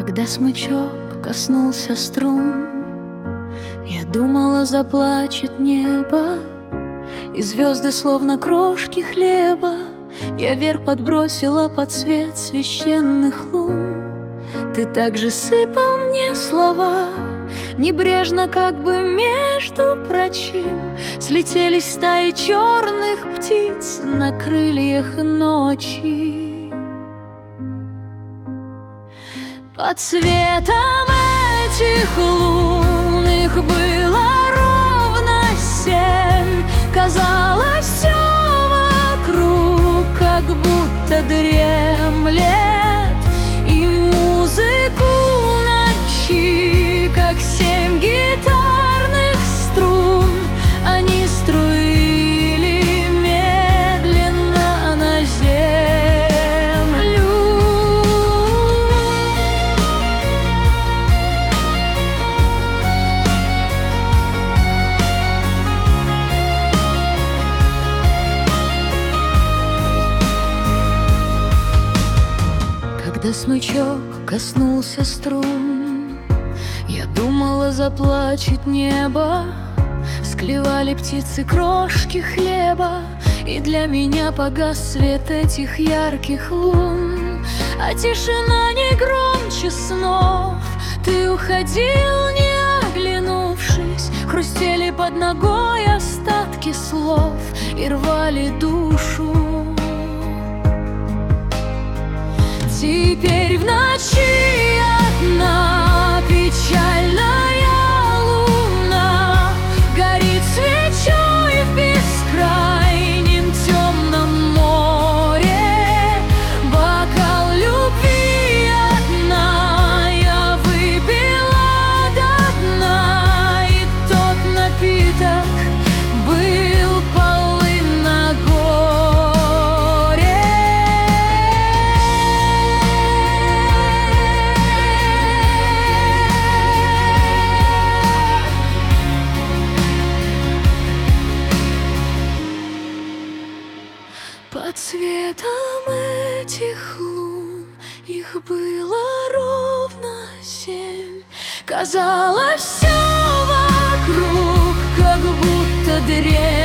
Когда смычок коснулся струн, я думала, заплачет небо, и звезды, словно крошки хлеба, я вверх подбросила под свет священных лун. Ты также сыпал мне слова, небрежно, как бы между прочим. Слетелись стаи черных птиц на крыльях ночи. Под светом этих лун их было ровно 7. Казалось, все вокруг как будто дремлет, и музыку ночи, как 7 гитарных струн, они струили медленно на землю. Когда смычок коснулся струн, я думала, заплачет небо. Склевали птицы крошки хлеба, и для меня погас свет этих ярких лун. А тишина не громче снов. Ты уходил, не оглянувшись. Хрустели под ногой остатки слов и рвали душу. Теперь в ночи одна печальная луна горит свечой в бескрайнем темном море. Бокал любви одна я выпила до дна, и тот напиток был полын на горе. Под светом этих лун их было ровно 7. Казалось, все вокруг как будто древнее,